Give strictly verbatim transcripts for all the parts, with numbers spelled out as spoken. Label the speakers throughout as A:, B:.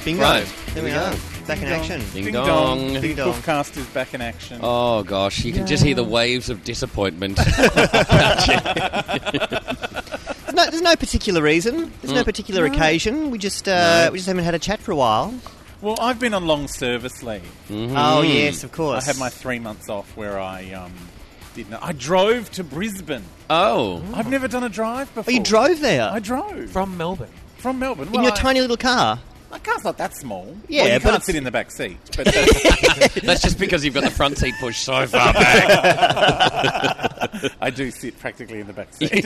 A: Bingo.
B: Right.
A: There we
B: Here we
A: go. Back in action.
B: Ding,
C: Ding
B: dong.
C: dong.
A: Ding
C: Big
A: dong.
C: Poofcast is back in action.
B: Oh, gosh. You can just hear the waves of disappointment.
A: There's no, there's no particular reason. There's no particular
C: No.
A: occasion. We just uh,
B: No.
A: we just haven't had a chat for a while.
C: Well, I've been on long service leave.
B: Mhm.
A: Oh yes, of course.
C: I had my three months off where I um, did not. I drove to Brisbane.
B: Oh.
C: I've never done a drive before.
A: Oh, you drove there
C: I drove
D: From Melbourne.
C: from Melbourne.
A: in
C: Well,
A: your
C: I-
A: tiny little car.
C: My car's not that small.
A: Yeah,
C: well, you
A: but
C: can't
A: it's-
C: sit in the back seat. But that's,
B: That's just because you've got the front seat pushed so far back.
C: I do sit practically in the back seat.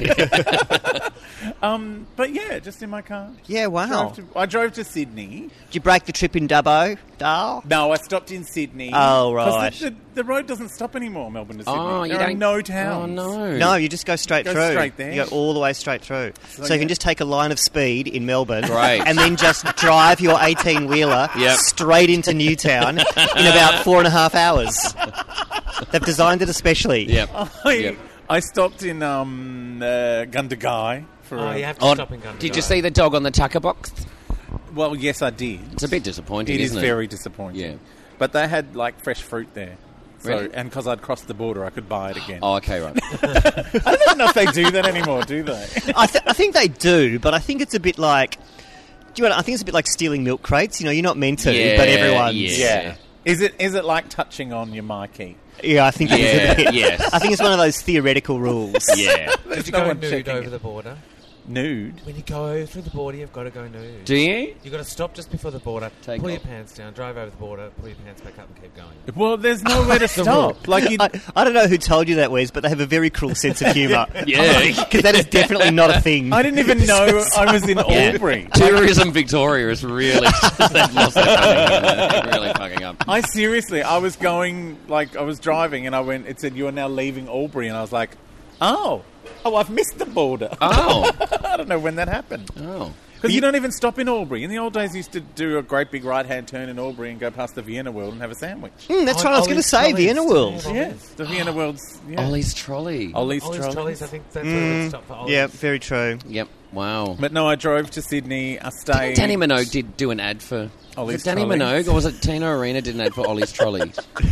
C: um, but yeah, just in my car.
A: Yeah, wow.
C: Drove to, I drove to Sydney.
A: Did you break the trip in Dubbo, Dale?
C: No, I stopped in Sydney.
A: Oh,
C: 'Cause
A: right.
C: The, the, the road doesn't stop anymore, Melbourne to Sydney.
B: Oh, you
C: there are
B: don't...
C: no towns.
B: Oh, no.
A: No, you just go straight
C: Go
A: through.
C: straight there.
A: You go all the way straight through. So,
C: So
A: you can
C: yeah.
A: just take a line of speed in Melbourne,
B: Great.
A: and then just drive your eighteen-wheeler
B: Yep.
A: straight into Newtown in about four and a half hours. They've designed it especially.
B: Yep.
C: I,
B: Yep.
C: I stopped in um, uh, Gundagai for.
D: Oh,
C: a,
D: you have to
B: Oh,
D: stop in Gundagai.
B: did you see the dog on the tucker box?
C: Well, yes, I did.
B: It's a bit disappointing,
C: It is
B: isn't it?
C: very disappointing.
B: Yeah.
C: But they had like fresh fruit there. So,
B: Really?
C: and because I'd crossed the border, I could buy it again.
B: Oh, okay, right.
C: I don't know if they do that anymore, do they?
A: I, th- I think they do, but I think it's a bit like. Do you know, I think it's a bit like stealing milk crates. You know, you're not meant to,
B: Yeah,
A: but everyone's.
B: yeah.
C: Is it is it like touching on your marquee?
A: Yeah, I think it is
B: Yeah,
A: a bit.
B: yes.
A: I think it's one of those theoretical rules.
B: Yeah.
D: Did you
C: no
D: go
C: one
D: nude
C: checking
D: over
C: it.
D: the border?
C: Nude?
D: When you go through the border, you've got to go nude.
B: Do you?
D: You've got to stop just before the border,
B: Take
D: pull your
B: off.
D: pants down, drive over the border, pull your pants back up and keep going.
C: Well, there's nowhere to stop. Like you,
A: I, I don't know who told you that, Wes, but they have a very cruel sense of humour.
B: Yeah.
A: Because that is definitely not a thing.
C: I didn't even know I was in
B: Yeah.
C: Albury.
B: Tourism Victoria is really... they've lost their fucking- they're really fucking up.
C: I seriously, I was going, like, I was driving and I went, it said, you are now leaving Albury. And I was like, oh, oh, I've missed the border.
B: Oh.
C: I don't know when that happened.
B: Oh.
C: Because you don't even stop in Albury. In the old days, you used to do a great big right-hand turn in Albury and go past the Vienna World and have a sandwich.
A: Mm, that's
D: Oh,
A: what I was going to
D: Ollie's
A: say,
D: Trolleys.
A: Vienna World.
D: Yeah.
C: Yes, the Vienna World's... Yeah.
B: Ollie's trolley.
C: Ollie's,
D: Ollie's
C: Trolleys.
D: trolleys, I think that's where it would stop for Ollie's.
A: Yeah, very true.
B: Yep. Wow.
C: But no, I drove to Sydney. I stayed...
B: Danny Minogue did do an ad for...
C: Ollie's
B: was it Danny
C: Trolleys.
B: Minogue or was it Tina Arena did an ad for Ollie's Trolley?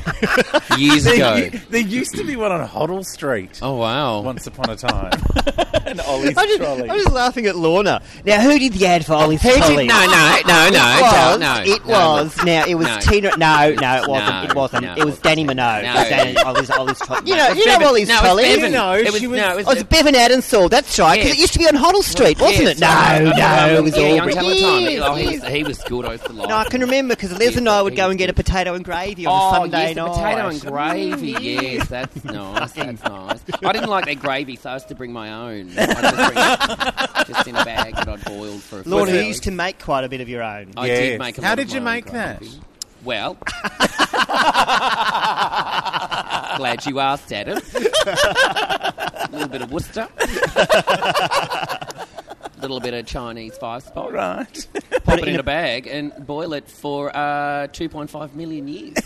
B: Years
C: There,
B: ago.
C: u- there used to be one on Hoddle Street
B: Oh, wow.
C: once upon a time. An Ollie's
A: I'm just,
C: Trolley.
A: I'm just laughing at Lorna. Now, who did the ad for Ollie's
B: Who did-
A: Trolley?
B: no, no, no, no,
A: It was.
B: no,
A: it
B: no,
A: was. Now, it was
B: no.
A: Tina... No, no, it wasn't.
B: No,
A: it wasn't.
B: no,
A: it was Danny Minogue.
B: no.
A: It was Danny, Ollie's, Ollie's Trolley. You know,
B: It was
A: you know
B: Bevan-
A: Ollie's
B: no, it was
A: Trolley?
B: Bevan.
C: No,
B: it was,
C: she was-
B: no, it was,
A: Oh, it's Bevan Adensall. That's right, because
B: Yes.
A: it used to be on Hoddle Street, wasn't
B: yes,
A: it? No,
B: uh,
A: no,
B: uh,
A: it was
B: yeah, Young
A: Albury.
B: Talent Time.
A: Yes,
B: Oh, he,
A: yes.
B: was, he was good. I used to like
A: No, I can remember because Les and I would go and get a potato and gravy on
B: Oh,
A: a Sunday
B: yes, the
A: night.
B: potato and gravy. Yes, that's nice. That's nice. I didn't like their gravy, so I used to bring my own. I'd just, bring it, just in a bag that I'd boiled for a few
A: Lorna, you
B: hours.
A: used to make quite a bit of your own.
B: I
C: Yes.
B: did make a
C: How
B: lot
C: did
B: of
C: you
B: my own
C: make that?
B: gravy. Well, glad you asked, Adam. A little bit of Worcester. A little bit of Chinese five spot.
C: Right.
B: Pop it in a bag and boil it for uh, two point five million years.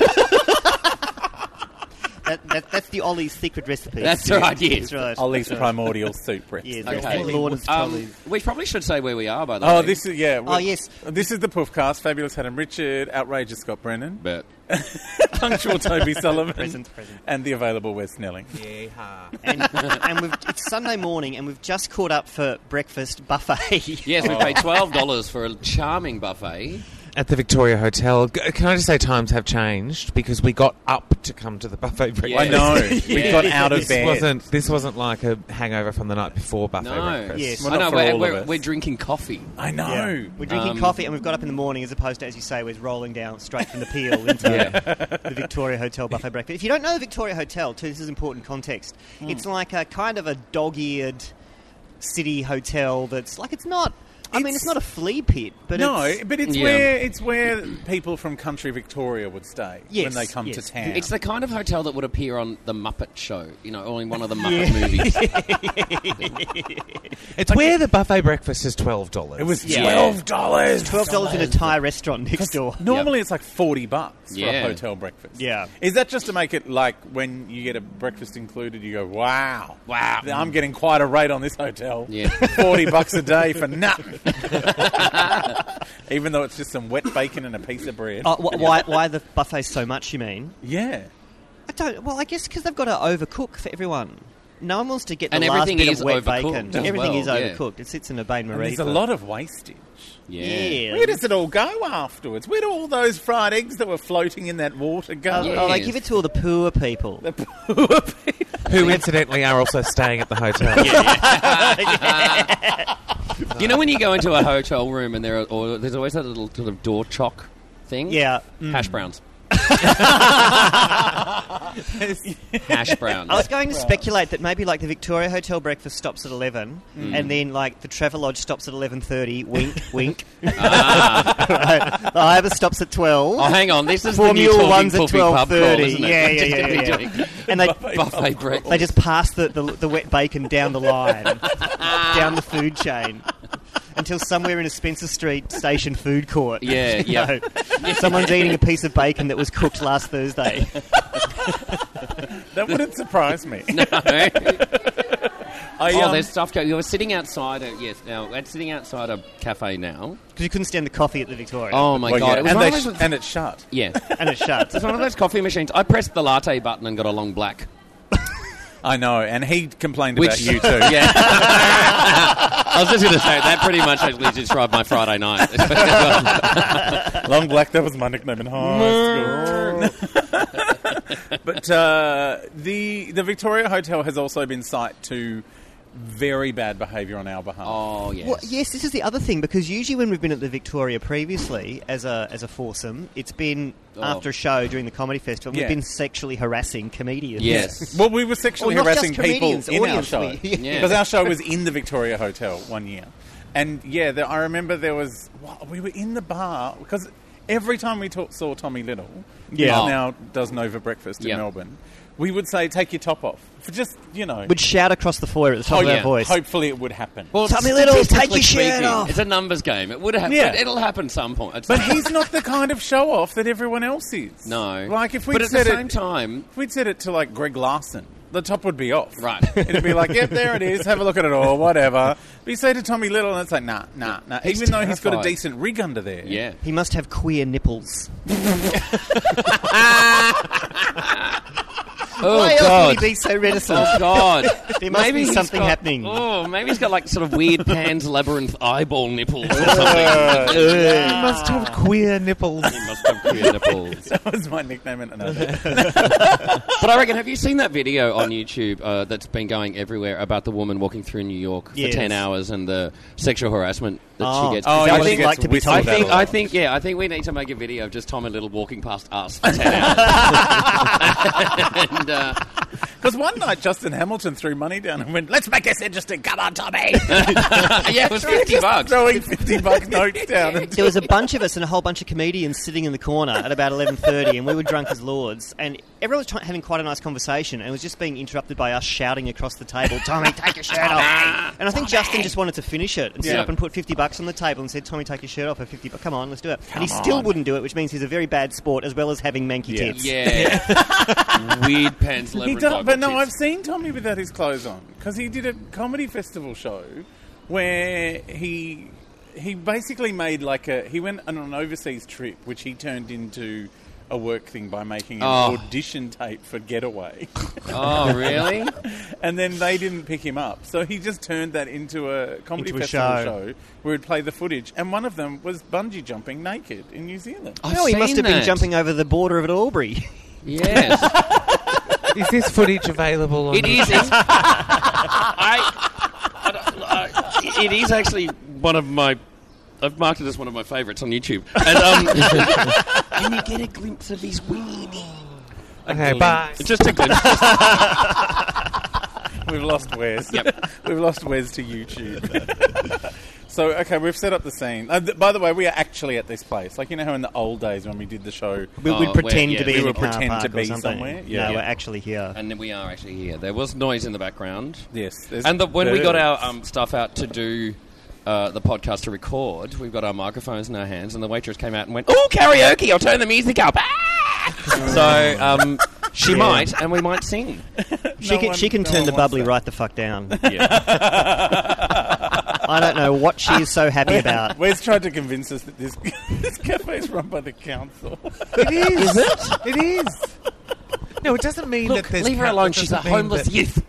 A: That, that, that's the Ollie's secret recipe.
B: That's right, yes.
A: That's right.
C: Ollie's
A: That's right.
C: primordial soup recipe.
A: Yes,
B: Okay.
A: okay. Lorna's
B: Um,
A: Trolleys.
B: we probably should say where we are, by the
C: Oh,
B: way.
C: this is, yeah.
A: Oh, yes.
C: This is the Poofcast. Fabulous Adam Richard, outrageous Scott Brennan,
B: But
C: punctual Toby Sullivan,
A: Present, present.
C: and the available Wes Snelling.
D: Yeehaw.
A: And, and we've, it's Sunday morning, and we've just caught up for breakfast buffet.
B: yes, we paid twelve dollars for a charming buffet.
D: At the Victoria Hotel. G- Can I just say times have changed because we got up to come to the buffet breakfast.
B: Yeah.
C: I know. We
B: Yeah.
C: got out of
D: This
C: bed.
D: wasn't, this wasn't like a hangover from the night before buffet
B: No.
D: breakfast.
A: Yes.
C: Well,
B: I
C: not
B: know,
C: for
B: we're,
C: all of
B: we're,
C: us.
B: we're drinking coffee.
C: I know.
A: Yeah. We're drinking
B: Um,
A: coffee, and we've got up in the morning, as opposed to, as you say, we're rolling down straight from the peel into
B: Yeah.
A: the Victoria Hotel buffet breakfast. If you don't know the Victoria Hotel, too, this is important context. It's like a kind of a dog-eared city hotel that's like, it's not... I mean,
C: It's-
A: it's not a flea pit, but
C: no,
A: it's...
C: but it's
B: Yeah.
C: where it's where people from country Victoria would stay
A: Yes,
C: when they come
A: yes.
C: to town.
B: It's the kind of hotel that would appear on the Muppet Show, you know, or in one of the Muppet movies.
D: It's where the buffet breakfast is twelve dollars.
C: it was
A: Yeah.
C: twelve dollars.
A: twelve dollars in a Thai restaurant next door.
C: Normally, it's like forty bucks for
B: Yeah.
C: a hotel breakfast.
A: Yeah.
C: Is that just to make it like when you get a breakfast included, you go, wow,
B: Wow.
C: I'm getting quite a rate on this hotel.
B: Yeah.
C: forty bucks a day for nothing. Even though it's just some wet bacon and a piece of bread.
A: Oh, wh- why, why the buffet so much, you mean?
C: Yeah.
A: I don't. Well, I guess because they've got to overcook for everyone. No one wants to get the
B: And
A: last
B: everything
A: bit
B: is
A: of wet
B: overcooked
A: bacon.
B: as
A: Everything
B: well,
A: is
B: yeah.
A: overcooked. It sits in a bain
C: And
A: marie.
C: there's a lot of wastage.
B: Yeah.
A: Yeah.
C: Where does it all go afterwards? Where do all those fried eggs that were floating in that water go?
A: Oh,
B: Yeah.
A: oh, they
B: Yes.
A: give it to all the poor people.
C: The poor people.
D: Who incidentally are also staying at the hotel.
B: You know when you go into a hotel room and there are, or there's always that little sort of door chock thing?
A: Yeah.
B: Hash browns. Hash browns.
A: I was going to speculate that maybe like the Victoria Hotel breakfast stops at eleven, and then like the Travelodge stops at eleven thirty. Wink, wink.
B: Ah.
A: Right. The Ibis stops at twelve.
B: Oh, hang on. This is the new
A: Formula
B: Talking
A: One's at
B: Puppy
A: twelve
B: pub crawl,
A: thirty.
B: isn't it?
A: Yeah, yeah,
B: Just
A: yeah,
B: gonna
A: yeah,
B: be
A: yeah.
B: doing
A: And they
B: buffet breakfast.
A: they just pass the, the the wet bacon down the line, down the food chain, until somewhere in a Spencer Street station food court.
B: Yeah,
A: you
B: yeah.
A: know, someone's eating a piece of bacon that was cooked last Thursday.
C: That wouldn't surprise me.
B: No.
C: I,
B: Oh,
C: um,
B: there's stuff going. You were sitting outside. A, yes, now we're sitting outside a cafe now.
A: Because you couldn't stand the coffee at the Victoria.
B: Oh my
C: well,
B: god!
C: yeah,
B: It was
C: and,
B: one
C: they
B: of
C: sh-
B: those,
C: and it's shut.
B: yeah,
A: And it shuts.
B: it's one of those coffee machines. I pressed the latte button and got a long black.
C: I know, and he complained
B: Which
C: about you too.
B: Yeah. I was just going to say that pretty much actually described my Friday night.
C: Long Black, that was my nickname in high school. But uh, the the Victoria Hotel has also been site to very bad behaviour on our behalf.
B: Oh yes.
A: Well, yes, this is the other thing, because usually when we've been at the Victoria previously as a as a foursome, it's been
B: Oh.
A: after a show during the comedy festival.
C: Yeah.
A: We've been sexually harassing comedians.
B: Yes.
C: Well, we were sexually
A: Well, not
C: harassing
A: just
C: people
A: comedians,
C: in our
A: audience,
C: show.
A: we-
B: Yeah.
C: Because our show was in the Victoria Hotel one year. And yeah, there, I remember there was... Well, we were in the bar, because every time we talk, saw Tommy Little,
A: Yeah.
C: who
B: Oh.
C: now does Nova Breakfast in
B: Yeah.
C: Melbourne, we would say, take your top off. For just, you know...
A: Would shout across the foyer at the top
C: hope-
A: of our
B: yeah.
A: voice.
C: Hopefully it would happen.
B: Well,
A: Tommy Little, take your
B: statistically
A: shirt
B: speaking,
A: off.
B: It's a numbers game. It would have.
C: Yeah.
B: But it'll happen some point. It's
C: But he's not the kind of show-off that everyone else is.
B: no.
C: Like, if we'd
B: but at
C: said
B: the
C: it...
B: same time,
C: If we'd said it to, like, Greg Larson, the top would be off.
B: Right.
C: It'd be like, yep, there it is, have a look at it all, whatever. But you say to Tommy Little, and it's like, nah, nah, nah.
B: He's
C: Even though he's got a
B: terrified.
C: decent rig under there.
B: yeah.
A: He must have queer nipples.
B: Oh
A: Why else
B: god.
A: would he be so reticent?
B: Oh god.
A: There must be
B: he's
A: something
B: got-
A: happening.
B: Oh, maybe he's got like sort of weird Pan's Labyrinth eyeball nipples or
C: Uh,
B: something.
D: You must have queer nipples.
B: He must have queer nipples.
C: That was my nickname in another.
B: But I reckon, have you seen that video on YouTube uh, that's been going everywhere about the woman walking through New York for
A: Yes.
B: ten hours and the sexual harassment that
A: Oh.
B: she gets?
C: Oh,
A: Is that
C: yeah,
A: what
C: she
A: it's
C: gets
A: like to be
C: whistled
A: told
B: I
C: at
B: think,
C: a lot.
B: I think, yeah, I think we need to make a video of just Tommy Little walking past us for ten hours. and, uh,
C: Because one night Justin Hamilton threw money down and went, let's make this interesting, come on, Tommy!
B: yeah, it was fifty bucks.
C: Throwing fifty buck notes down. And
A: There was a bunch of us and a whole bunch of comedians sitting in the corner at about eleven thirty, and we were drunk as lords, and everyone was try- having quite a nice conversation, and it was just being interrupted by us shouting across the table, Tommy, take your shirt off. And I think Justin just wanted to finish it and sit
B: Yeah.
A: up and put fifty bucks on the table and said, Tommy, take your shirt off for fifty bucks. Come on, let's do it. and he
C: Come
A: still
C: on.
A: wouldn't do it, which means he's a very bad sport as well as having manky
C: Yeah.
A: tits.
B: Yeah. Weird Pan's
C: he
B: Labyrinth
C: does,
B: eyeball
C: but no,
B: tits.
C: I've seen Tommy without his clothes on. Because he did a comedy festival show where he he basically made like a... He went on an overseas trip, which he turned into a work thing by making an
B: Oh.
C: audition tape for Getaway.
B: Oh, really?
C: And then they didn't pick him up. So he just turned that into a comedy
A: Into a
C: festival
A: show.
C: show. where he'd play the footage. And one of them was bungee jumping naked in New Zealand.
B: I've
A: No, he must
B: seen
A: have been
B: that.
A: jumping over the border of Albury.
B: Yes.
D: Is this footage available on
B: It is. It's, I, I, I, it is actually one of my. I've marked it as one of my favourites on YouTube, and um, and you get a glimpse of his weenie. A
D: Okay,
B: glimpse.
D: bye.
B: Just a glimpse.
C: We've lost Wes.
B: Yep.
C: We've lost Wes to YouTube. So, okay, we've set up the scene. Uh, th- by the way, we are actually at this place. Like, you know how in the old days when we did the show...
A: We,
B: Oh,
A: we'd pretend
B: where-
A: to be
B: yeah.
A: in
C: We
A: a
C: would
A: car
C: pretend
A: park
C: to
A: or
C: be
A: something.
C: somewhere.
A: No,
C: Yeah.
A: we're actually here.
B: And then we are actually here. There was noise in the background.
C: Yes. there's
B: And the, when we got
C: birds.
B: our um, stuff out to do uh, the podcast to record, we've got our microphones in our hands, and the waitress came out and went, "Oh, karaoke! I'll turn the music up." Ah! So um, she
A: Yeah.
B: might, and we might sing.
A: She
C: No
A: can,
C: one-
A: she can
C: no
A: turn
C: one
A: the
C: wants
A: bubbly
C: that.
A: right the fuck down.
B: Yeah.
A: I don't know what she is so happy about.
C: Wes tried to convince us that this this cafe is run by the council.
D: It is. Is it? It is. No, it doesn't mean
B: Look,
D: that there's...
B: leave her
D: ca-
B: alone.
D: it
B: She's a
D: doesn't mean
B: homeless
D: that-
B: youth.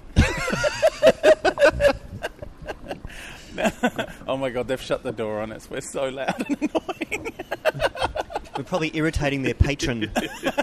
C: Oh my god, they've shut the door on us. We're so loud and annoying.
A: We're probably irritating their patron.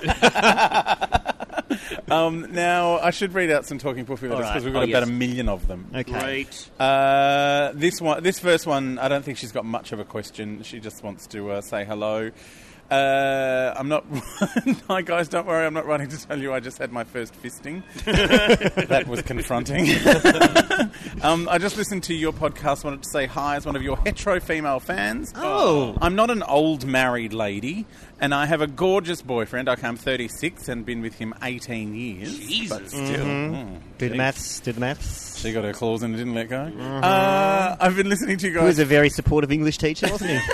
C: Um, now, I should read out some Talking Puffy letters
A: All right.
C: because we've got
B: Oh,
C: about
B: yes.
C: a million of them.
A: Okay.
B: Great.
C: Uh, this one, this first one, I don't think she's got much of a question. She just wants to uh, say hello. Uh, I'm not... Hi, guys, don't worry. I'm not writing to tell you I just had my first fisting. That was confronting. um, I just listened to your podcast. Wanted to say hi as one of your hetero female fans.
A: Oh.
C: I'm not an old married lady, and I have a gorgeous boyfriend. Okay, I'm thirty-six and been with him eighteen years.
B: Jesus.
C: But still. Mm,
A: Do the
C: geez.
A: maths. Do the maths.
C: She got her claws in and didn't let go. Uh, I've been listening to you
A: He was
C: guys.
A: a very supportive English teacher, wasn't he?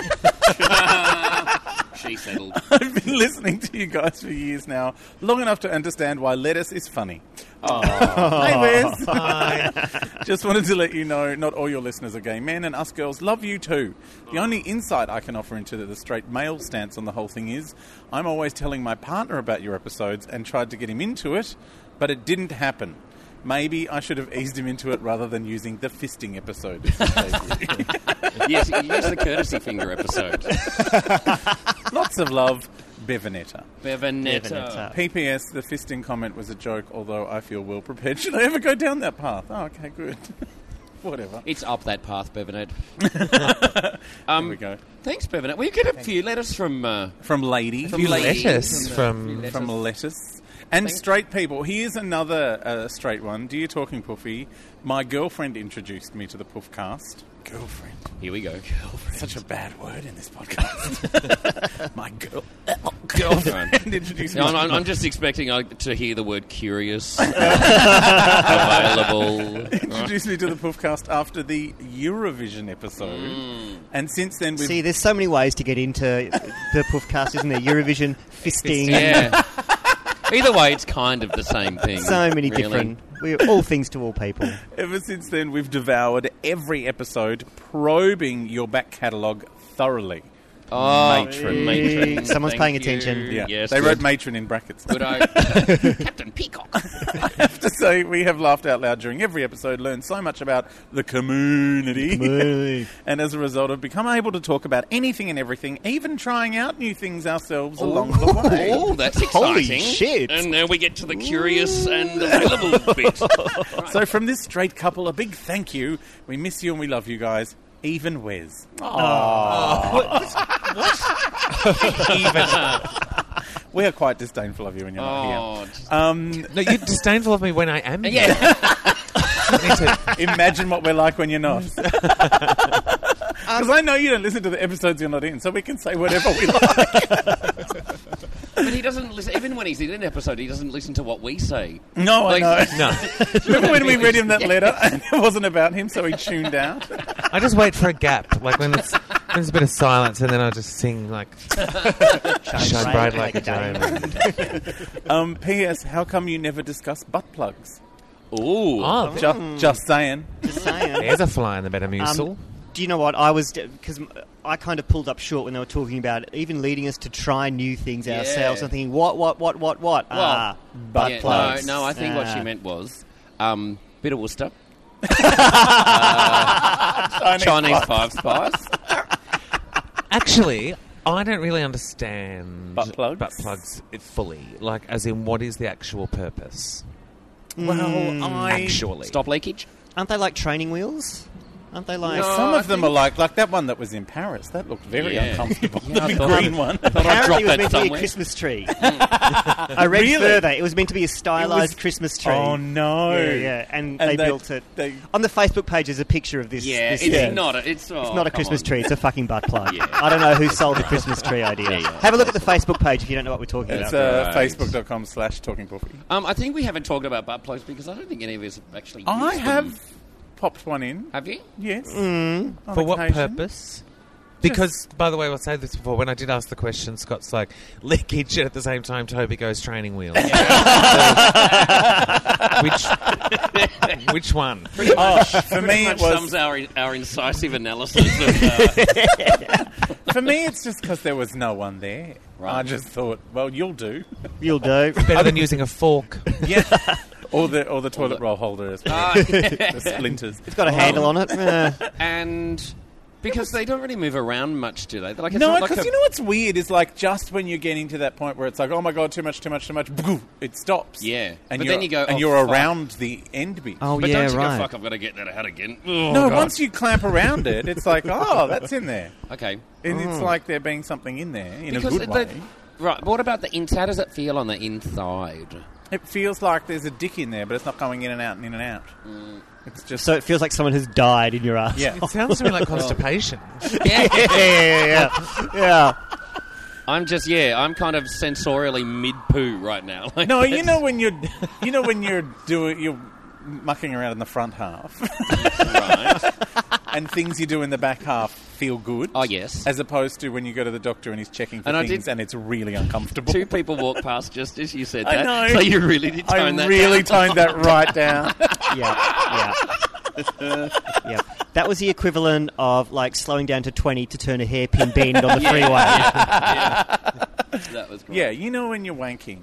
B: She settled.
C: I've been listening to you guys for years now, long enough to understand why lettuce is funny. Hey, Wes. Just wanted to let you know, not all your listeners are gay men, and us girls love you too. The only insight I can offer into the straight male stance on the whole thing is, I'm always telling my partner about your episodes and tried to get him into it, but it didn't happen. Maybe I should have eased him into it rather than using the fisting episode.
B: Yes, use the courtesy finger episode.
C: Lots of love, Bevanetta.
B: Bevanetta.
A: Bevanetta.
C: P P S, the fisting comment was a joke, although I feel well prepared. Should I ever go down that path? Oh, okay, good. Whatever.
B: It's up that path, Bevanette.
C: Here we go.
B: Thanks, Bevanette. We get a few letters from... Uh,
C: From lady.
B: From
D: You
B: ladies.
D: lettuce
B: From
D: from...
B: the-
C: From lettuce. And straight people. Here's another uh, straight one. Dear Talking Puffy, my girlfriend introduced me to the Puffcast. Girlfriend.
B: here we go.
C: Girlfriend. Such a bad word in this podcast. my girl...
B: Girlfriend.
C: girlfriend introduced me
B: No,
C: to
B: I'm, I'm just expecting uh, to hear the word curious. Available.
C: introduced me to the Puffcast after the Eurovision episode.
B: Mm.
C: And since then we've...
A: See, there's so many ways to get into the Puffcast, isn't there? Eurovision, fisting,
B: Yeah. Either way, it's kind of the same thing.
A: so many
B: really.
A: different... We're all things to all people.
C: Ever since then, we've devoured every episode, probing your back catalogue thoroughly.
B: Oh,
C: Matron.
B: matron.
A: Someone's
B: Thank
A: paying
B: you.
A: attention.
C: Yeah,
B: Yes,
C: they
B: good.
C: wrote matron in brackets.
B: Good eye. Captain Peacock.
C: I have to say, we have laughed out loud during every episode, learned so much about the community,
A: Community.
C: and as a result have become able to talk about anything and everything, even trying out new things ourselves along the way.
B: Oh, that's exciting.
A: Holy shit.
B: And now we get to the curious and available bit.
C: So from this straight couple, a big thank you. We miss you and we love you guys. Even Wes.
D: Even...
C: We are quite disdainful of you when you're not
B: Oh,
C: here.
B: just-
C: Um,
D: No, you're disdainful of me when I am here.
B: yeah.
D: You need to-
C: imagine what we're like when you're not. Because I know you don't listen to the episodes you're not in, so we can say whatever we like.
B: But he doesn't listen. Even when he's in an episode, he doesnn't listen to what we say.
C: No, I
B: Like-
C: know.
D: No.
C: Remember when we read him that letter and it wasn't about him, so he tuned out?
D: I just wait for a gap, like when it's when there's a bit of silence, and then I'll just sing like "Shine Bright Like a Diamond."
C: Um, P S. How come you never discuss butt plugs?
B: Ooh.
D: Oh,
C: Just, just saying.
A: Just saying.
D: there's a fly in the Metamucil.
A: Um, do you know what? I was... Because I kind of pulled up short when they were talking about it, even leading us to try new things
B: Yeah.
A: ourselves. I'm thinking, what, what, what, what, what?
B: Well,
A: ah, butt
B: Yeah,
A: plugs.
B: No, no, I think what she
A: Ah.
B: meant was um, bit of Worcester.
C: Chinese
B: Chinese
C: butt.
B: five spice.
D: Actually, I don't really understand
C: Butt plugs?
D: butt plugs fully. Like, as in, what is the actual purpose?
C: Well, I...
D: Actually,
B: Stop leakage.
A: Aren't they like training wheels? Aren't they like...
B: No.
C: Some
B: I
C: of them
B: think-
C: are like... Like that one that was in Paris. That looked very
B: Yeah.
C: uncomfortable.
B: Yeah, I
C: the big
B: thought-
C: green one.
B: Thought I'd drop
A: Apparently it was
B: that
A: meant to be a
B: somewhere.
A: Christmas tree. I read
C: Really?
A: further. It was meant to be a
C: It
A: stylized
C: was-
A: Christmas tree.
C: Oh, no.
A: Yeah, yeah. And,
C: And
A: they,
C: they-
A: built it.
C: they-
A: On the Facebook page, there's a picture of this.
B: Yeah,
A: this
B: it's
A: thing.
B: not. A, it's, oh,
A: It's not a
B: come
A: Christmas
B: on.
A: tree. It's a fucking butt plug.
B: Yeah.
A: I don't know who sold the Christmas tree idea.
B: Yeah, yeah.
A: Have a look at the Facebook page if you don't know what we're talking
C: It's
A: about.
C: uh,
B: Right.
C: facebook.com slash talking puffy.
B: Um, I think we haven't talked about butt plugs because I don't think any of us have actually.
C: I
B: used
C: have
B: them.
C: popped one in.
B: Have you?
C: Yes.
A: Mm.
C: On
D: for what
C: occasion.
D: purpose? Because, by the way, I'll say this before. When I did ask the question, Scott's like, leakage, and at the same time, Toby goes training wheels. So, which, which one?
C: Oh, for
B: Pretty
C: me,
B: much
C: it was.
B: sums our, our incisive analysis of... Uh,
C: For me, it's just because there was no one there.
B: Right.
C: I just thought, well, you'll do.
A: You'll do.
D: Better than using a fork.
C: Yeah. Or the or the toilet roll holder as well.
B: uh,
C: The splinters.
A: It's got a handle on it. Uh,
B: and... Because they don't really move around much, do they? They're like, it's
C: No,
B: not
C: because
B: like a-
C: you know what's weird is like just when you're getting to that point where it's like, oh my god, too much, too much, too much, it stops.
B: Yeah.
C: and
B: But
C: you're,
B: then you go,
C: and
B: oh,
C: you're
B: fuck.
C: around the end bit.
A: oh
B: But
A: yeah,
B: don't you
A: right.
B: go, fuck, I've got to get that out again. Oh,
C: no,
B: God.
C: once you clamp around it, it's like, oh, that's in there.
B: Okay.
C: And it's like there being something in there in
B: Because
C: a good
B: the-
C: way.
B: Right, but what about the inside? How does it feel on the inside?
C: It feels like there's a dick in there, but it's not going in and out and in and out. It's just
A: So it feels like someone has died in your ass.
C: yeah.
D: It sounds to me like constipation.
B: Yeah.
A: yeah, yeah, yeah. yeah.
B: I'm just, yeah, I'm kind of sensorially mid-poo right now. Like,
C: No, you
B: that's-
C: know when you're, you know when you're doing, you're mucking around in the front half,
B: Right.
C: and things you do in the back half feel good.
B: Oh, yes.
C: As opposed to when you go to the doctor and he's checking for
B: And I
C: things
B: did-
C: and it's really uncomfortable.
B: Two people walked past just as you said
C: I
B: that.
C: know.
B: So you really did
C: I
B: tone that
C: really
B: down.
C: toned that right down.
A: Yeah, yeah. yeah. That was the equivalent of like slowing down to twenty to turn a hairpin bend on the freeway.
B: Yeah. That was great.
C: Yeah, you know when you're wanking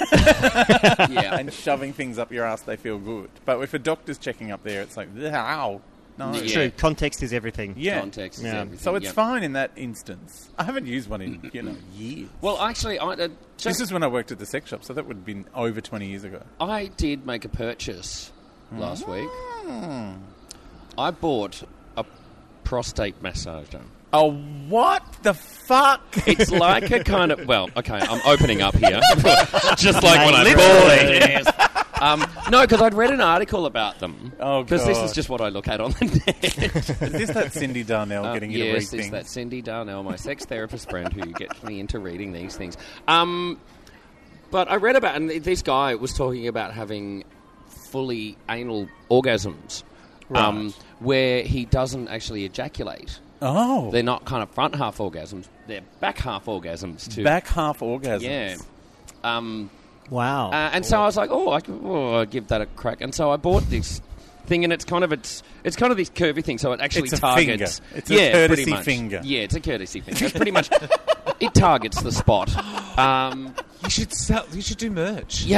B: Yeah.
C: and shoving things up your ass, they feel good. But if a doctor's checking up there, it's like, ow. No.
B: Yeah.
A: True. Context is everything.
C: Yeah.
B: Context is
A: Yeah.
B: everything.
C: So it's
B: yeah.
C: fine in that instance. I haven't used one in, you know, years.
B: Well, actually, I, uh, just,
C: This is when I worked at the sex shop, so that would have been over twenty years ago.
B: I did make a purchase last week.
C: Hmm.
B: I bought a prostate massager.
C: Oh, what the fuck?
B: It's like a kind of... Well, okay, I'm opening up here. Just like when I
A: Mate,
B: bought it. Yes. Um, no, because I'd read an article about them.
C: Oh,
B: Because this
C: God.
B: is just what I look at on the net.
C: Is this that Cindy Darnell
B: Um,
C: getting you to read
B: yes, it's
C: things?
B: that Cindy Darnell, my sex therapist friend, who gets me into reading these things. Um, but I read about, and this guy was talking about having fully anal orgasms, um,
C: Right.
B: where he doesn't actually ejaculate.
C: Oh.
B: They're not kind of front half orgasms; they're back half orgasms too.
C: Back half orgasms.
B: yeah. Um,
A: Wow.
B: uh, and so I was like, oh, I could oh, I'll give that a crack. And so I bought this thing, and it's kind of it's it's kind of this curvy thing, so it actually
C: It's a
B: targets.
C: finger. It's a
B: yeah,
C: courtesy
B: pretty much.
C: finger.
B: Yeah, it's a courtesy finger. It's pretty much it targets the spot. Um,
D: You should sell. You should do merch.
B: yeah,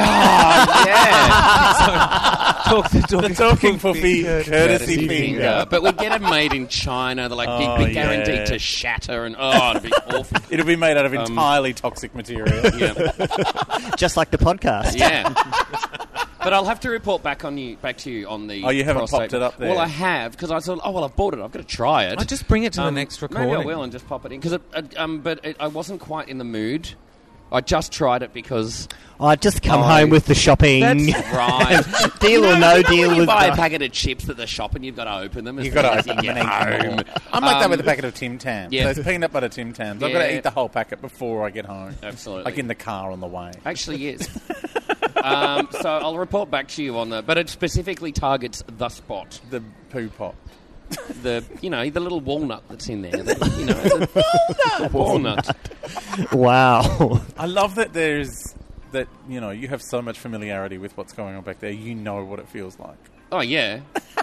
B: yeah.
D: Talk the talking,
C: The talking for fee, courtesy,
B: Courtesy
C: finger.
B: finger. But we get them made in China. They're like
C: Oh,
B: big, big guaranteed
C: yeah.
B: to shatter, and oh, it'd be awful.
C: It'll be made out of
B: Um,
C: entirely toxic material.
B: Yeah.
A: Just like the podcast.
B: Yeah. But I'll have to report back on you, back to you on the.
C: Oh, you haven't
B: prostate.
C: popped it up there?
B: Well, I have because I thought, oh well, I've bought it. I've got to try it.
D: I just bring it to
B: Um,
D: the next recording.
B: Maybe I will and just pop it in because, it, it, um, but it, I wasn't quite in the mood. I just tried it because
A: I just come
B: Oh,
A: home with the shopping.
B: that's right.
A: Deal
B: You
A: or
B: know,
A: no
B: you know
A: deal
B: when you
A: with
B: buy a
A: the-
B: packet of chips at the shop and you've got to open them. as
C: You've got to
B: soon as
C: open
B: you
C: them
B: get
C: and eat them
B: home.
C: all. I'm like that
B: Um,
C: with a packet of Tim Tams.
B: yeah.
C: Those peanut butter Tim Tams. I've got to
B: Yeah.
C: eat the whole packet before I get home.
B: Absolutely.
C: Like in the car on the way.
B: Actually, is. um, so I'll report back to you on that. But it specifically targets the spot.
C: The poo pop.
B: The you know the little walnut that's in there. The, you know, the walnut.
A: Wow.
C: I love that there's that you know you have so much familiarity with what's going on back there. You know what it feels like.
B: Oh yeah.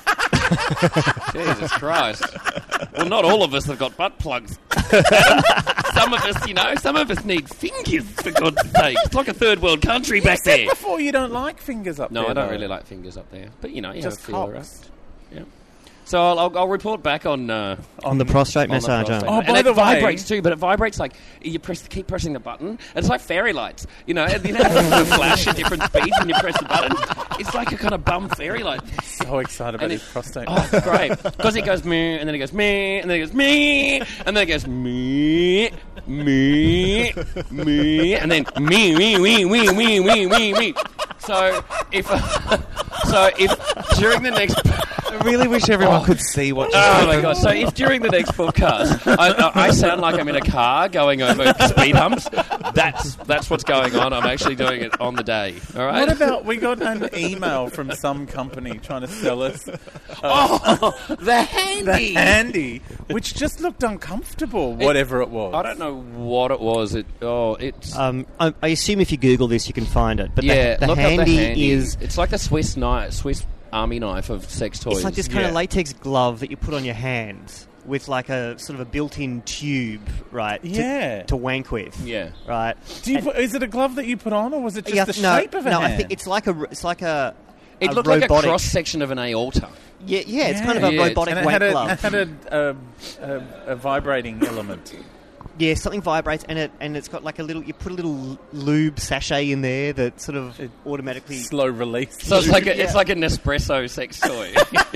B: Jesus Christ. Well, not all of us have got butt plugs. Some of us, you know, some of us need fingers, for God's sake. It's like a third world country
C: You
B: back
C: said
B: there.
C: before you don't like fingers up
B: No,
C: there.
B: I don't
C: though.
B: really like fingers up there. But, you know, you
C: Just
B: have a feel
C: cocks.
B: around. Yeah. So I'll, I'll, I'll report back on... Uh,
A: On the prostate
B: on the
A: massager.
B: prostate.
C: Oh,
B: and
C: by
B: it
C: the way-
B: vibrates too, but it vibrates like you press, keep pressing the button, and it's like fairy lights. You know, and you know, they flash at different speeds when you press the button. It's like a kind of bum fairy light.
C: So excited about
B: And
C: his
B: it-
C: prostate.
B: Oh, it's great. Because it goes meh, and then it goes meh, and then it goes meh, and then it goes meh, meh, meh, and then meh, meh, meh, meh, meh, meh, meh, meh. So if, so if during the next...
D: I really wish everyone
B: Oh.
D: could see what just
B: Oh
D: happened.
B: my god! So if during the next podcast I, I, I sound like I'm in a car going over speed humps, that's that's what's going on. I'm actually doing it on the day. All right.
C: What about we got an email from some company trying to sell us
B: oh the handy?
C: the handy, which just looked uncomfortable, whatever it was.
B: I don't know what it was. It oh it's
A: Um, I, I assume if you Google this, you can find it. But
B: yeah.
A: the, the,
B: look up
A: handy
B: the handy
A: is
B: It's like the Swiss knife, Swiss Army knife of sex toys.
A: it's like this kind
C: Yeah.
A: of latex glove that you put on your hand with like a sort of a built-in tube, right? to-
C: Yeah.
A: To, wank with.
B: Yeah.
A: Right.
C: Do you
A: And-
C: put, is it a glove that you put on, or was it just
A: yeah,
C: the
A: no,
C: shape of a
A: no,
C: hand?
A: I think it's like a r- it's like a.
B: It
A: a
B: looked like a
A: robotic-
B: cross section of an aorta.
A: Yeah, yeah, it's kind of
C: Yeah.
A: a
B: Yeah,
A: robotic
C: and it
A: wank
C: had, a,
A: glove.
C: it had a, a, a, a vibrating element.
A: Yeah, something vibrates, and it and it's got like a little. You put a little lube sachet in there that sort of
C: It-
A: automatically.
C: Slow release.
B: So it's like a,
A: Yeah.
B: it's like a Nespresso sex toy.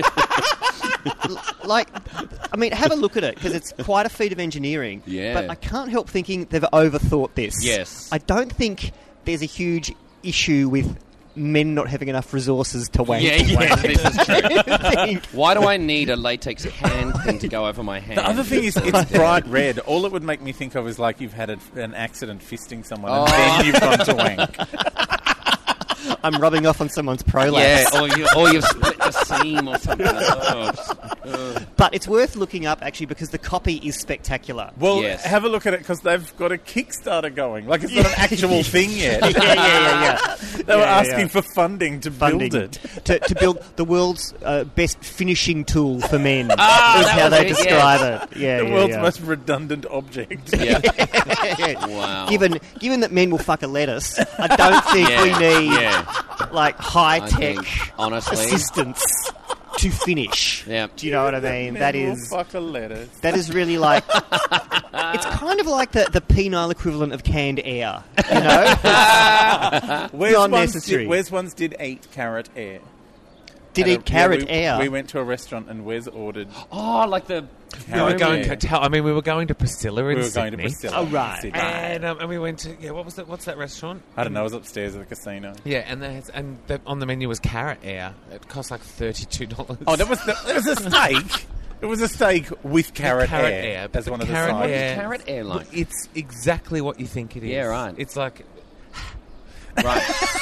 A: Like, I mean, have a look at it because it's quite a feat of engineering.
B: Yeah.
A: But I can't help thinking they've overthought this.
B: Yes.
A: I don't think there's a huge issue with men not having enough resources to wank.
B: yeah, yeah, this is true.
A: Think.
B: Why do I need a latex hand thing to go over my hand?
C: The other thing is, it's bright red. All it would make me think of is like you've had a, an accident fisting someone,
B: Oh.
C: and then you've gone to wank.
A: I'm rubbing off on someone's prolapse.
B: yeah, or, you, or you've split the seam or something. Oh, uh,
A: But it's worth looking up, actually, because the copy is spectacular.
C: Well,
B: Yes.
C: have a look at it because they've got a Kickstarter going. Like it's not an actual thing yet.
A: yeah, yeah, yeah, yeah.
C: They were
A: Yeah,
C: asking
A: yeah.
C: for funding to
A: Funding
C: build it.
A: to, to build the world's uh, best finishing tool for men.
B: Ah,
A: is
B: that
A: how
B: was
A: they
B: it,
A: describe it. Yeah,
C: The
A: yeah,
C: world's
A: yeah.
C: most redundant object.
B: yeah.
A: Yeah.
B: Wow.
A: Given given that men will fuck a lettuce, I don't think
B: Yeah,
A: we need
B: yeah.
A: like high
B: I
A: tech
B: think, honestly.
A: assistance to finish.
B: Yeah.
A: Do you know what I mean?
C: Men
A: That
C: will
A: is
C: fuck a lettuce.
A: that is really like it's kind of like the, the penile equivalent of canned air. You know?
C: Where's
A: not
C: ones
A: necessary.
C: Did, Wes once did eat carrot air.
A: Did
C: At a-
A: eat carrot
C: yeah, we,
A: air.
C: We went to a restaurant and Wes ordered.
B: Oh, like the...
D: We were going
C: air.
D: to tell. I mean, we were going to Priscilla in
C: We were
D: Sydney.
C: going to Priscilla.
A: Oh, right.
C: in Sydney.
D: And, um, and we went to yeah. What was that? What's that restaurant?
C: I don't know. It was upstairs at the casino.
D: Yeah, and there's, and the, on the menu was carrot air. It cost like thirty two dollars.
C: Oh, that was the, it was a steak. It was a steak with carrot,
D: carrot
C: air,
D: air, but
C: as
D: the
C: one of the
D: carrot
C: sides.
D: air-
B: carrot air like?
D: It's exactly what you think it is.
B: Yeah, right.
D: It's like
B: Right.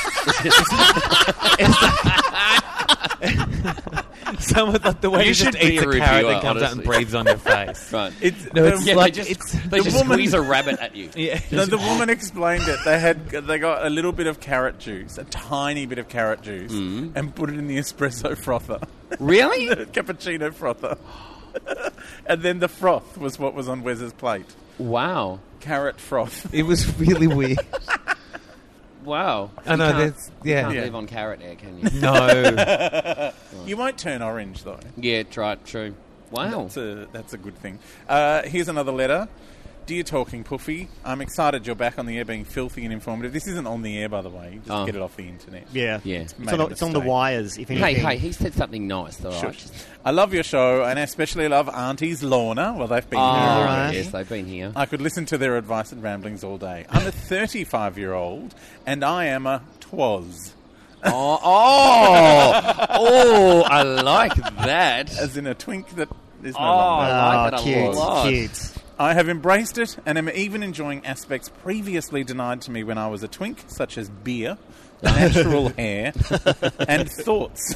D: some of the, the way
B: You
D: you,
B: should
D: just
B: be
D: eat
B: a
D: the carrot
B: reviewer,
D: that comes out and
B: honestly.
D: breathes on your face.
B: Right.
C: It's,
D: No,
C: the-
D: it's
B: Yeah,
D: like
B: they just,
D: it's
B: they
C: the
B: just
C: woman-
B: squeeze a rabbit at you.
D: yeah.
C: No, the woman explained it. They had they got a little bit of carrot juice, a tiny bit of carrot juice, and put it in the espresso frother,
B: Really?
C: the cappuccino frother, and then the froth was what was on Wes's plate.
B: Wow.
C: Carrot froth.
D: It was really weird.
B: Wow.
D: I
B: You
D: know,
B: can't-
D: there's-
B: You
D: yeah.
B: can't
C: Yeah.
B: live on carrot air, can you?
D: No.
C: You won't turn orange though.
B: Yeah, right, true. Wow.
C: That's a, that's a good thing. Uh, here's another letter. Dear Talking Puffy, I'm excited you're back on the air being filthy and informative. This isn't on the air, by the way. You just
B: Oh.
C: get it off the internet.
A: Yeah.
B: Yeah.
A: It's
C: Made
A: on,
C: a
A: the- it's on the
C: mistake.
A: wires, if anything.
B: Hey, hey, he said something nice, though.
C: Sure.
B: Right?
C: I love your show, and I especially love Aunties Lorna. Well, they've been
B: Oh,
C: here.
A: right.
B: yes, they've been here.
C: I could listen to their advice and ramblings all day. I'm a thirty-five-year-old, and I am a twas,
B: Oh, oh, oh, I like that.
C: as in a twink that is no
B: Oh,
C: longer.
B: I like
A: Oh,
B: that a
A: cute,
B: lot.
A: cute.
C: I have embraced it, and am even enjoying aspects previously denied to me when I was a twink, such as beer, natural hair, and thoughts.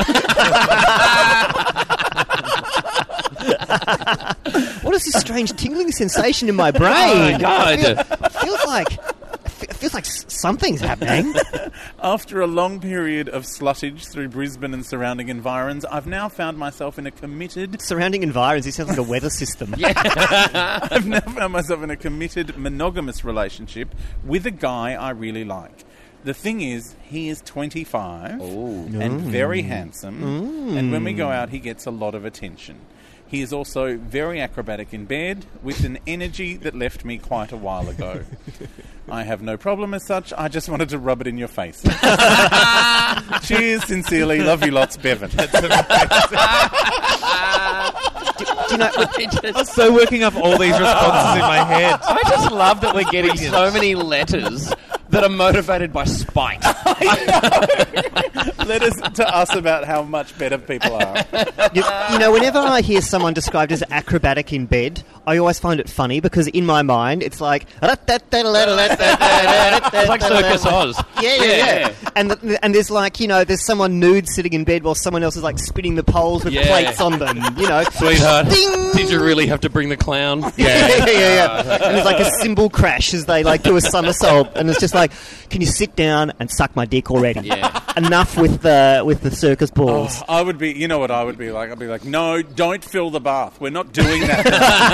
A: What is this strange tingling sensation in my brain?
B: Oh, my God.
A: It feel- it feels like it feels like s- something's happening.
C: After a long period of sluttage through Brisbane and surrounding environs, I've now found myself in a committed
A: Surrounding environs, it sounds like a weather system.
C: I've now found myself in a committed monogamous relationship with a guy I really like. The thing is, he is twenty-five
B: Oh.
C: and very handsome, and when we go out, he gets a lot of attention. He is also very acrobatic in bed, with an energy that left me quite a while ago. I have no problem as such, I just wanted to rub it in your face. Cheers, sincerely, love you lots, Bevan.
A: Do you know,
D: I was so working up all these responses in my head.
B: I just love that we're getting so many letters that are motivated by spite.
C: letters to us about how much better people are.
A: You, you know, whenever I hear someone described as acrobatic in bed, I always find it funny because in my mind it's like
B: it's like Circus Oz.
A: Yeah, yeah, yeah. yeah. And the, and there's like, you know, there's someone nude sitting in bed while someone else is like spinning the poles with
B: yeah.
A: plates on them. You know,
B: sweetheart,
A: ding!
B: Did you really have to bring the clown?
A: Yeah, yeah, yeah. yeah. And there's like a cymbal crash as they like do a somersault, and it's just like, can you sit down and suck my dick already?
B: Yeah.
A: Enough with the with the circus balls.
C: Oh, I would be, you know what I would be like? I'd be like, no, don't fill the bath. We're not doing that.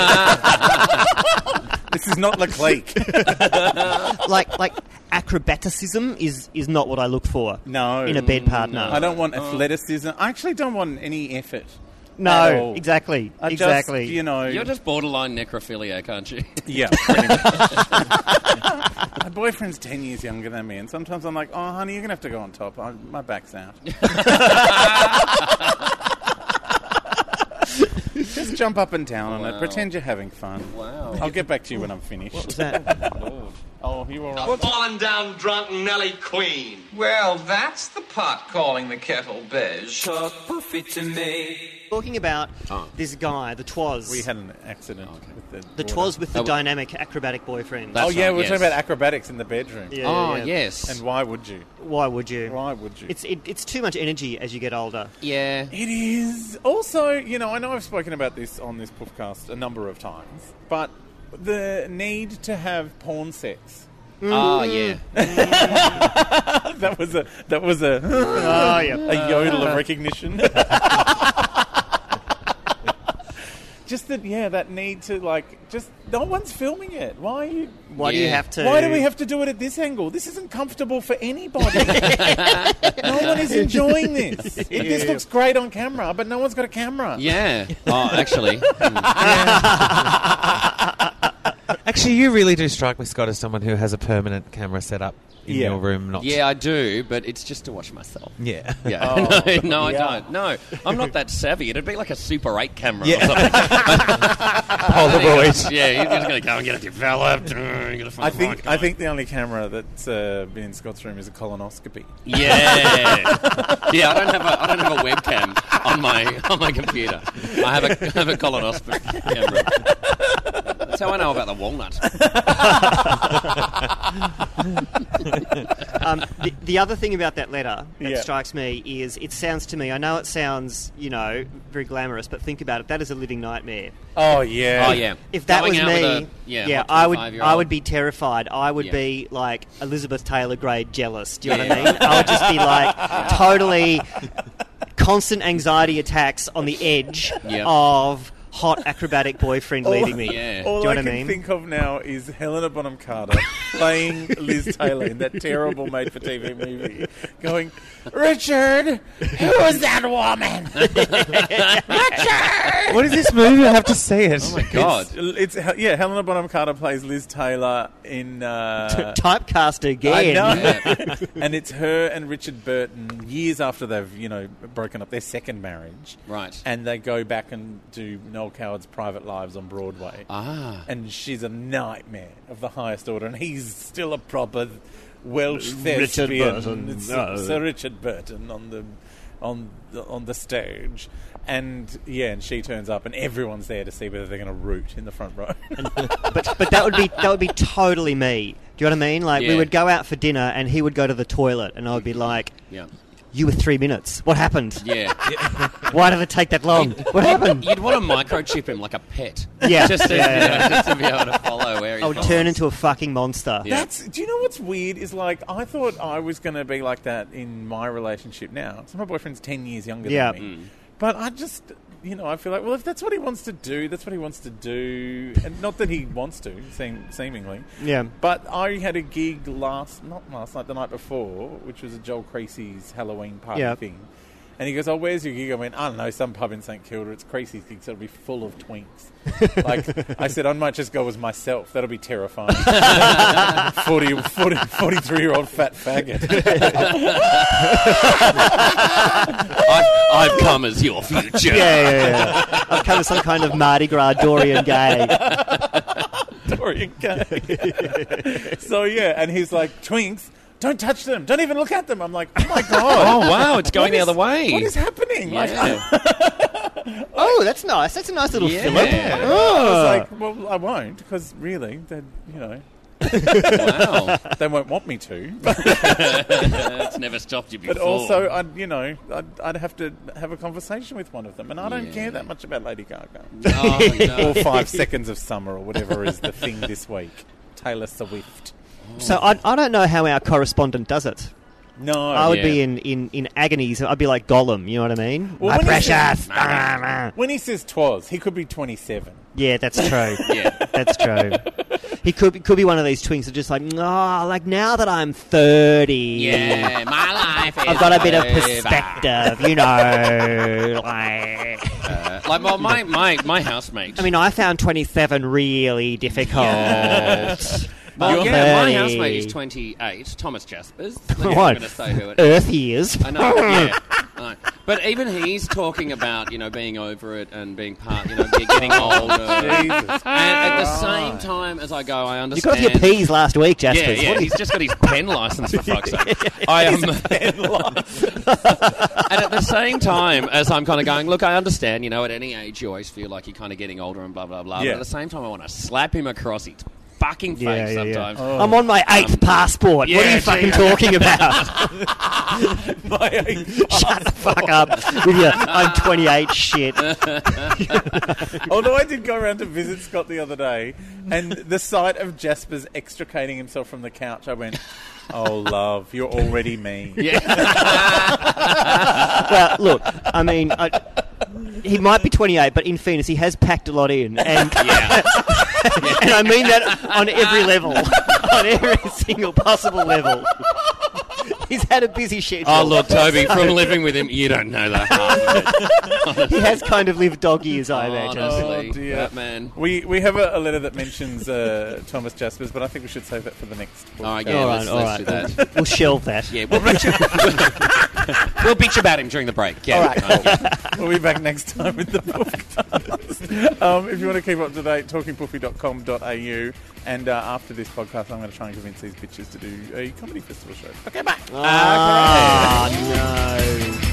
C: This is not Leclerc.
A: like like acrobaticism is, is not what I look for.
C: No,
A: in a bed partner.
C: I don't want athleticism. I actually don't want any effort.
A: No, exactly,
C: I
A: exactly.
C: Just, you know,
B: you're just borderline necrophiliac, aren't you?
C: Yeah. Pretty much. My boyfriend's ten years younger than me, and sometimes I'm like, "Oh, honey, you're gonna have to go on top. I, my back's out." Just jump up and down on
B: wow.
C: it. Pretend you're having fun.
B: Wow.
C: I'll get back to you when I'm finished.
A: What was that?
C: Oh, you all right?
E: A fallen down drunk Nelly Queen.
F: Well, that's the pot calling the kettle beige.
E: Talk poofy to me.
A: Talking about
B: oh.
A: this guy, the Twas.
C: We had an accident okay. with the
A: The
C: daughter.
A: Twas with the
B: oh,
A: dynamic acrobatic boyfriend.
C: Oh, yeah,
B: right,
C: we're
B: yes.
C: talking about acrobatics in the bedroom.
A: Yeah,
B: oh,
A: yeah.
B: yes.
C: And why would you?
A: Why would you?
C: Why would you?
A: It's it, it's too much energy as you get older.
B: Yeah.
C: It is. Also, you know, I know I've spoken about this on this podcast a number of times, but the need to have porn sex.
B: Oh, yeah.
C: that was a that was a
A: Oh, yeah.
C: a yodel of recognition. Just that, yeah, that need to, like, just, no one's filming it. Why are you...
A: Why do you
B: Yeah.
A: have to...
C: Why do we have to do it at this angle? This isn't comfortable for anybody. No one is enjoying this. It, this looks great on camera, but no one's got a camera.
B: Yeah. Oh, actually.
D: Actually, you really do strike me, Scott, as someone who has a permanent camera set up in
C: Yeah.
D: your room. Not
B: Yeah, I do, but it's just to watch myself.
D: Yeah.
B: Yeah.
C: Oh,
B: no, no, I
C: yeah.
B: don't. No, I'm not that savvy. It'd be like a Super eight camera
D: Yeah.
B: or something.
D: Polaroid.
B: Yeah, you're just going to go and get it developed. You're gonna find
C: I
B: the
C: think
B: mic.
C: I think the only camera that's uh, been in Scott's room is a colonoscopy.
B: Yeah. Yeah, I don't have a I don't have a webcam on my on my computer. I have a I have a colonoscopy camera. That's how I know about the walnut.
A: Um, the, the other thing about that letter that
C: Yeah.
A: strikes me is it sounds to me, I know it sounds, you know, very glamorous, but think about it, that is a living nightmare.
C: Oh, yeah.
B: Oh yeah.
A: If that
B: Going
A: was
B: out
A: me,
B: with a, yeah, hot
A: I would
B: twenty-five-year-old.
A: I would be terrified. I would
B: Yeah.
A: be like Elizabeth Taylor grade jealous. Do you know
B: Yeah.
A: what I mean? I would just be like totally constant anxiety attacks on the edge
B: Yep.
A: of hot acrobatic boyfriend leaving me.
B: Yeah.
C: All
A: Do you
C: I
A: know what
C: can
A: I mean?
C: think of now is Helena Bonham Carter playing Liz Taylor in that terrible made-for-T V movie, going, Richard, who is that woman? Richard!
D: What is this movie? I have to see it.
B: Oh my god.
C: It's, it's yeah, Helena Bonham Carter plays Liz Taylor in... Uh,
A: Typecast
C: I
A: again.
C: know.
B: Yeah.
C: And it's her and Richard Burton years after they've, you know, broken up their second marriage.
B: Right.
C: And they go back and do Noel Coward's Private Lives on Broadway.
B: Ah.
C: And she's a nightmare of the highest order, and he's still a proper Welsh
A: Richard
C: thespian.
A: Burton,
C: It's
A: no.
C: Sir Richard Burton on the on the, on the stage. And yeah, and she turns up, and everyone's there to see whether they're going to root in the front row.
A: but but that would be that would be totally me. Do you know what I mean? Like we
B: Yeah.
A: would go out for dinner and he would go to the toilet and I would be like,
B: Yeah.
A: "You were three minutes. What happened?
B: Yeah.
A: Why did it take that long? What happened?"
B: You'd want to microchip him like a pet.
A: Yeah.
B: Just to,
A: Yeah,
B: you
A: yeah.
B: know, just to be able to follow where he's
A: I would
B: going.
A: turn into a fucking monster.
B: Yeah.
C: That's. Do you know what's weird? Is like I thought I was going to be like that in my relationship now. So my boyfriend's ten years younger
A: Yeah.
C: than me, but I just, you know, I feel like, well, if that's what he wants to do, that's what he wants to do, and not that he wants to, seem, seemingly.
A: Yeah.
C: But I had a gig last, not last night, the night before, which was a Joel Creasy's Halloween party
A: Yeah.
C: thing. And he goes, "Oh, where's your gig?" I went, "I don't know, some pub in St Kilda. It's Creasy's gig, so it'll be full of twinks." Like, I said, I might just go as myself. That'll be terrifying. forty, forty, forty-three-year-old fat faggot.
B: I've, I've come as your future.
A: Yeah, yeah, yeah. I've come as some kind of Mardi Gras Dorian gay.
C: Dorian Gay. So, yeah, and he's like, "Twinks? don't touch them. Don't even look at them. I'm like, oh my God.
B: Oh, wow, it's going
C: What
B: the
C: is-
B: other way.
C: What is happening? Like,
B: Yeah.
A: Oh, that's nice. That's a nice little
B: Yeah.
A: fillip.
C: I
A: Oh.
C: was like, well, I won't, because really, they, you know,
B: Wow.
C: they won't want me to.
B: It's never stopped you before.
C: But also, I'd, you know, I'd, I'd have to have a conversation with one of them, and I don't
B: Yeah.
C: care that much about Lady Gaga.
B: Oh, no.
C: Or Five Seconds of Summer, or whatever is the thing this week. Taylor Swift.
A: So I, I don't know how our correspondent does it.
C: No.
A: I would
B: yeah.
A: be in, in, in agonies. I'd be like Gollum, you know what I mean?
C: Well,
A: My
C: when he
A: precious.
C: says- When he says twas, he could be twenty-seven.
A: Yeah, that's true.
B: Yeah.
A: That's true. He could be, could be one of these twins that just like, oh, like now that I'm thirty,
B: Yeah, my life is
A: I've got a bit of
B: over."
A: perspective, you know. Like,
B: Uh, like, well, my, my, my housemate.
A: I mean, I found twenty-seven really difficult.
B: well,
A: I'm
B: yeah, my
A: thirty.
B: housemate is twenty-eight, Thomas Jaspers. I'm not
A: What?
B: going to say who it is.
A: Earth years.
B: I know, yeah. I know. But even he's talking about, you know, being over it and being part, you know, be- getting older.
C: Jesus.
B: And at the same time as I go, I
A: You
B: understand.
A: got off your P's last week,
B: Yeah,
A: Jaspers.
B: yeah,
A: What are
B: he's
A: you-
B: just got his pen license, for fuck's sake. I am. And at the same time, as I'm kind of going, look, I understand, you know, at any age you always feel like you're kind of getting older and blah, blah, blah.
C: Yeah.
B: But at the same time, I want to slap him across his fucking face
A: Yeah, yeah, yeah.
B: sometimes.
A: I'm on my eighth passport. what are
B: yeah,
A: you fucking
B: gee.
A: talking about?
C: My eighth
A: Shut the fuck up with your I'm twenty-eight shit.
C: Although I did go around to visit Scott the other day, and the sight of Jasper's extricating himself from the couch, I went, oh, love, you're already me.
A: Well, look, I mean, I, he might be twenty-eight, but in fairness, he has packed a lot in, and
B: Yeah.
A: and I mean that on every level, on every single possible level. He's had a busy schedule.
B: Oh, look, Toby, from living with him, you don't know that half of it.
A: He has kind of lived dog years, I imagine.
B: Honestly,
C: Oh, dear.
B: that man.
C: We we have a, a letter that mentions uh, Thomas Jaspers, but I think we should save that for the next.
B: All right, yeah,
A: All
B: let's,
A: right, all
B: let's
A: right.
B: do that.
A: We'll shelve that.
B: Yeah, we'll bitch, we'll bitch about him during the break. Yeah,
A: All right.
C: We'll be back next time with the podcast. um, if you want to keep up to date, talking poofy dot com dot a u. And uh, after this podcast, I'm going to try and convince these bitches to do a comedy festival show. Okay, bye.
A: Ah, no.